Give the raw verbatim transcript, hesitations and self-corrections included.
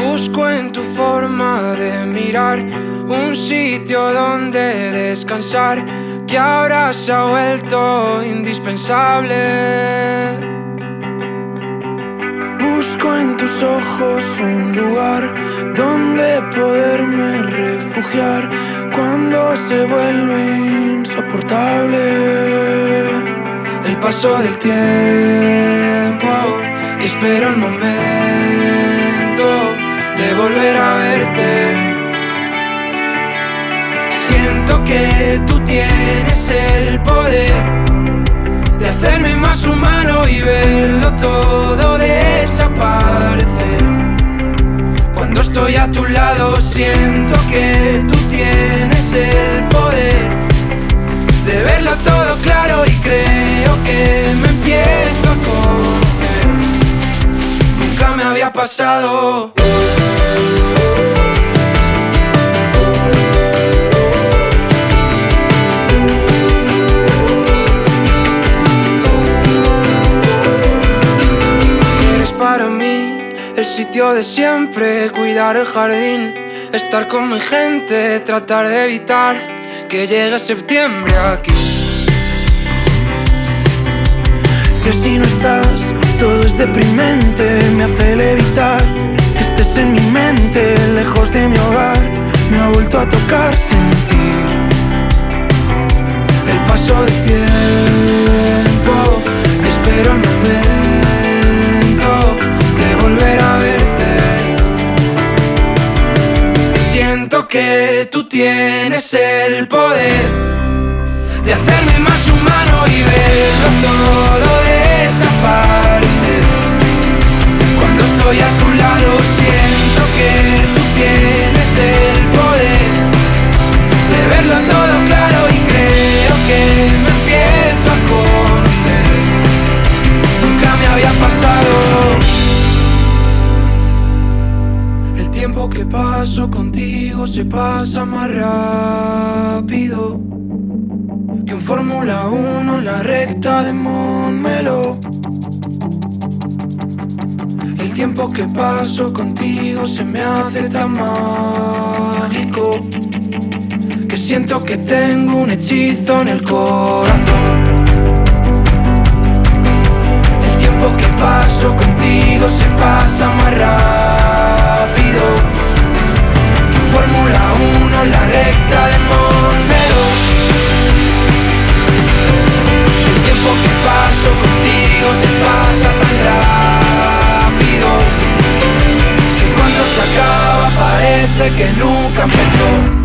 Busco en tu forma de mirar un sitio donde descansar, que ahora se ha vuelto indispensable. Busco en tus ojos un lugar donde poderme refugiar cuando se vuelve insoportable el paso del tiempo, y espero el momento de volver a verte. Siento que tú tienes el poder de hacerme más humano y verlo todo desaparecer. Cuando estoy a tu lado siento que tú tienes el poder de verlo todo claro, y creo que me empiezo a conocer. Nunca me había pasado. Para mí, el sitio de siempre, cuidar el jardín, estar con mi gente, tratar de evitar que llegue septiembre aquí. Que si no estás, todo es deprimente, me hace levitar que estés en mi mente, lejos de mi hogar, me ha vuelto a tocar sentir el paso del tiempo, y espero el momento de volver a verte. Siento que tú tienes el poder de hacerme más humano y verlo todo desaparecer. Cuando estoy a tu lado siento que tú tienes el poder de verlo todo claro, y creo que me empiezo a conocer. Nunca me había pasado. El tiempo que paso contigo se pasa más rápido que un Fórmula uno en la recta de Montmeló. El tiempo que paso contigo se me hace tan mágico que siento que tengo un hechizo en el corazón. El tiempo que paso contigo se pasa más rápido que un Fórmula uno en la recta de Montmeló. El tiempo que paso contigo se pasa tan rápido que cuando se acaba parece que nunca empezó.